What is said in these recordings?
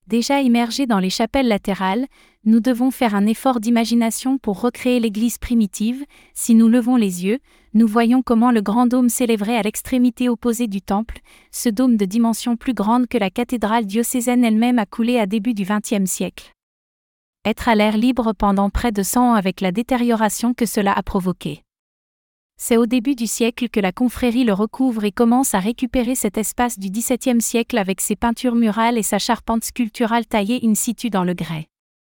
Déjà immergés dans les chapelles latérales, nous devons faire un effort d'imagination pour recréer l'église primitive. Si nous levons les yeux, nous voyons comment le grand dôme s'élèverait à l'extrémité opposée du temple. Ce dôme de dimension plus grande que la cathédrale diocésaine elle-même a coulé à début du XXe siècle. Être à l'air libre pendant près de 100 ans avec la détérioration que cela a provoquée. C'est au début du siècle que la confrérie le recouvre et commence à récupérer cet espace du XVIIe siècle avec ses peintures murales et sa charpente sculpturale taillée in situ dans le grès.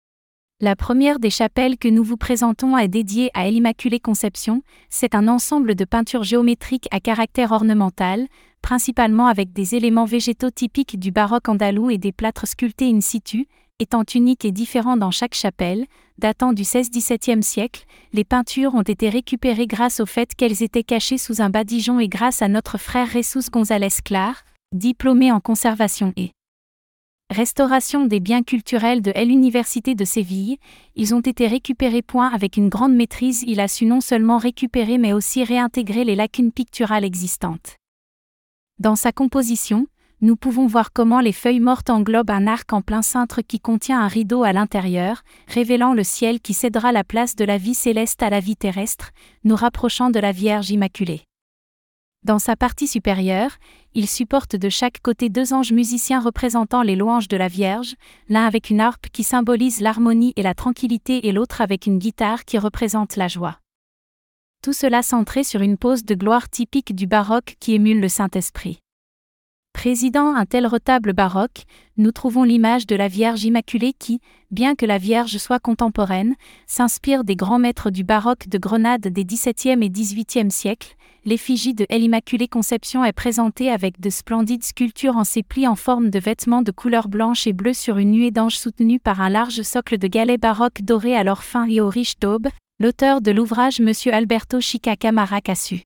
La première des chapelles que nous vous présentons est dédiée à l'Immaculée Conception. C'est un ensemble de peintures géométriques à caractère ornemental, principalement avec des éléments végétaux typiques du baroque andalou et des plâtres sculptés in situ, étant uniques et différents dans chaque chapelle. Datant du XVI-XVIIe siècle, les peintures ont été récupérées grâce au fait qu'elles étaient cachées sous un badigeon et grâce à notre frère Jesus González Clar, diplômé en conservation et restauration des biens culturels de l'Université de Séville. Ils ont été récupérés. Avec une grande maîtrise, il a su non seulement récupérer mais aussi réintégrer les lacunes picturales existantes. Dans sa composition, nous pouvons voir comment les feuilles mortes englobent un arc en plein cintre qui contient un rideau à l'intérieur, révélant le ciel qui cédera la place de la vie céleste à la vie terrestre, nous rapprochant de la Vierge Immaculée. Dans sa partie supérieure, il supporte de chaque côté 2 anges musiciens représentant les louanges de la Vierge, l'un avec une harpe qui symbolise l'harmonie et la tranquillité et l'autre avec une guitare qui représente la joie. Tout cela centré sur une pose de gloire typique du baroque qui émule le Saint-Esprit. Présidant un tel retable baroque, nous trouvons l'image de la Vierge Immaculée qui, bien que la Vierge soit contemporaine, s'inspire des grands maîtres du baroque de Grenade des XVIIe et XVIIIe siècles. L'effigie de l'Immaculée Conception est présentée avec de splendides sculptures en séplis en forme de vêtements de couleur blanche et bleue sur une nuée d'anges soutenue par un large socle de galets baroques dorés à leur fin et aux riches daubes. L'auteur de l'ouvrage M. Alberto Chica Camarac a su,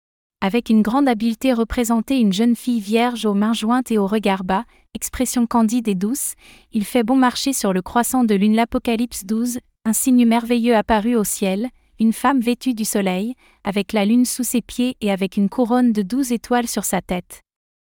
avec une grande habileté, représenter une jeune fille vierge aux mains jointes et au regard bas, expression candide et douce. Il fait bon marcher sur le croissant de lune. L'Apocalypse 12, un signe merveilleux apparut au ciel, une femme vêtue du soleil, avec la lune sous ses pieds et avec une couronne de 12 étoiles sur sa tête.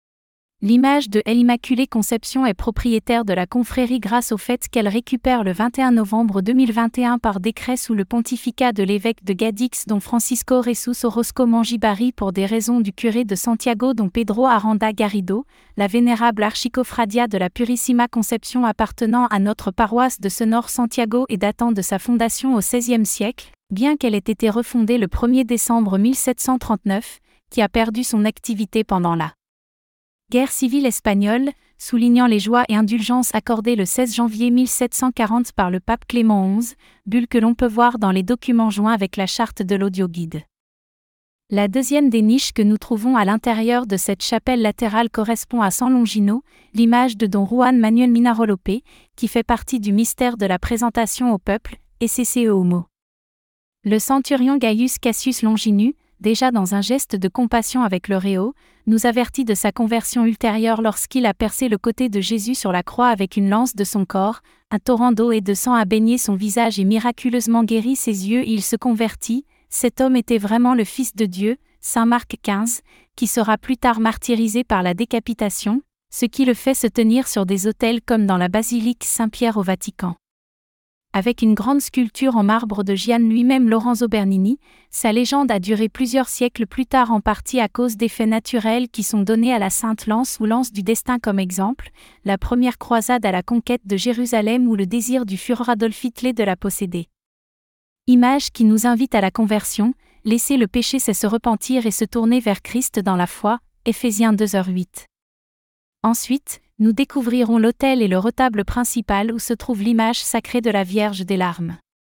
L'image de l'Immaculée Conception est propriétaire de la confrérie grâce au fait qu'elle récupère le 21 novembre 2021 par décret sous le pontificat de l'évêque de Guadix don Francisco Jesus Orozco Mangibari pour des raisons du curé de Santiago don Pedro Aranda Garrido, la vénérable archicofradia de la Purissima Conception appartenant à notre paroisse de Sonor Santiago et datant de sa fondation au XVIe siècle, bien qu'elle ait été refondée le 1er décembre 1739, qui a perdu son activité pendant la guerre civile espagnole, soulignant les joies et indulgences accordées le 16 janvier 1740 par le pape Clément XI, bulle que l'on peut voir dans les documents joints avec la charte de l'audioguide. La deuxième des niches que nous trouvons à l'intérieur de cette chapelle latérale correspond à San Longino, l'image de don Juan Manuel Minarolope, qui fait partie du mystère de la présentation au peuple, et CCE Homo. Le centurion Gaius Cassius Longinu, déjà dans un geste de compassion avec le réau, nous avertit de sa conversion ultérieure lorsqu'il a percé le côté de Jésus sur la croix avec une lance de son corps, un torrent d'eau et de sang a baigné son visage et miraculeusement guéri ses yeux et il se convertit. Cet homme était vraiment le Fils de Dieu, Saint Marc 15, qui sera plus tard martyrisé par la décapitation, ce qui le fait se tenir sur des autels comme dans la basilique Saint-Pierre au Vatican. Avec une grande sculpture en marbre de Gian lui-même Lorenzo Bernini, sa légende a duré plusieurs siècles plus tard en partie à cause des faits naturels qui sont donnés à la Sainte Lance ou Lance du Destin comme exemple, la première croisade à la conquête de Jérusalem ou le désir du Führer Adolf Hitler de la posséder. Image qui nous invite à la conversion, laisser le péché c'est se repentir et se tourner vers Christ dans la foi, Éphésiens 2h8. Ensuite, nous découvrirons l'autel et le retable principal où se trouve l'image sacrée de la Vierge des larmes.